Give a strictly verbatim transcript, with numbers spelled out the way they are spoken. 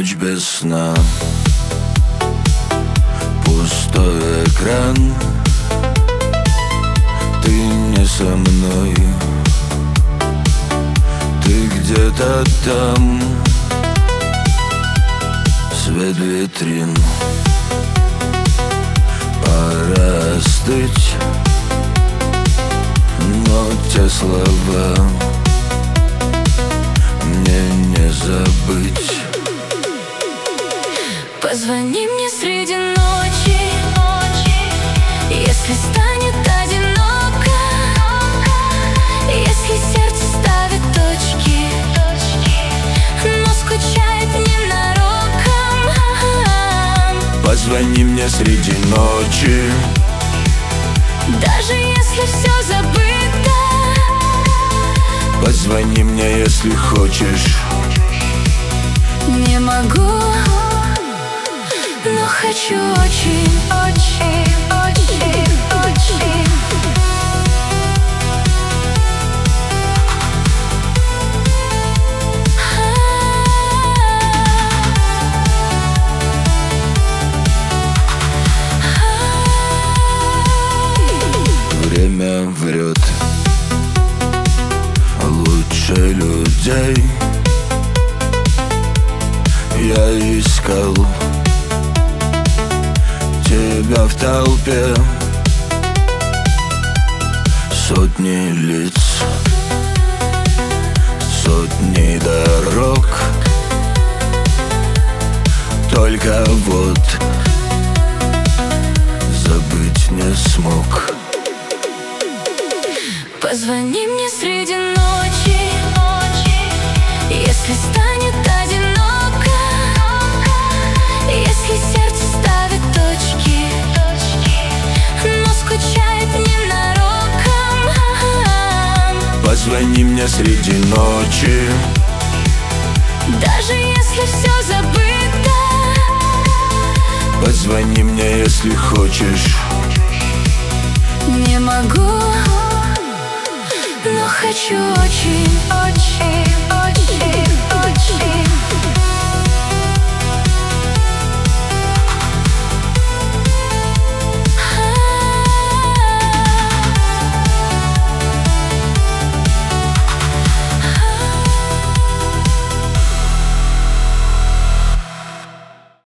Ночь без сна, пустой экран. Ты не со мной, ты где-то там. Свет витрин, пора остыть, но те слова мне не забыть. Позвони мне среди ночи, если станет одиноко, если сердце ставит точки, но скучает ненароком. Позвони мне среди ночи, даже если все забыто. Позвони мне, если хочешь. Не могу, но хочу очень, очень, очень, очень. Время врет лучше людей. Я искал тебя в толпе, сотни лиц, сотни дорог. Только вот забыть не смог. Позвони мне среди ночи, если станет одиноко, если сердце ставит точки, но скучает ненароком. Позвони мне среди ночи, даже если все забыто. Позвони мне, если хочешь. Не могу, но хочу очень, очень, очень, очень.